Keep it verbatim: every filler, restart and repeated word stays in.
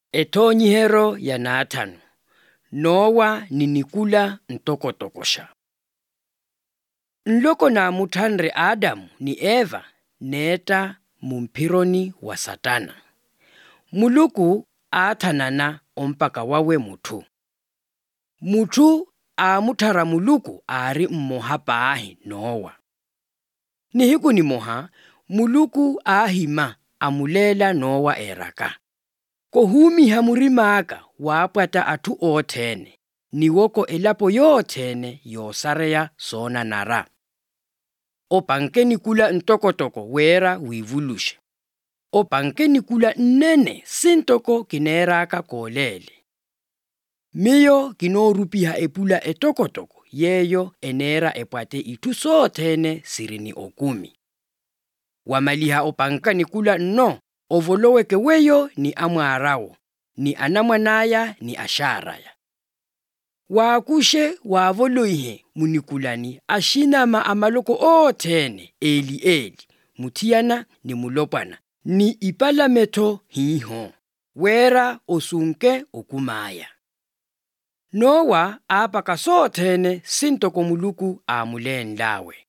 Etonyihero ya Nathanu, Nowa ninikula ntokotokosha. Nloko na muthanre Adamu ni Eva neta mumpironi wa Satana. Muluku aathanana ompaka wawe muthu. Muthu aamuthara muluku ari mmoha paahi Nowa. Nihiku ni moha, muluku aahima amulela Nowa eraka. Kohumiha murimaka waapwata athu oothene, niwoko elapo yoothene yoosareya soona nara. Opanke nikula ntokotoko weera wiivulushe. Opanke nikula nnene sintoko kineeraka koolele. Miyo kinoorupiha epula etokotoko yeyo eneera epwate ithu soothene sirini okumi. Wamaliha opanka nikula nno, ovoloweke weyo ni amwaarawo, ni anamwanaya ni asharaya. Waakushe waavoloihe munikulani ashinama amaloko oothene eli eli, muthiyana ni mulopwana, ni ipalametho hiiho, weera osunke okumaya. Nowa aapaka soothene sintoko muluku aamuleenlawe.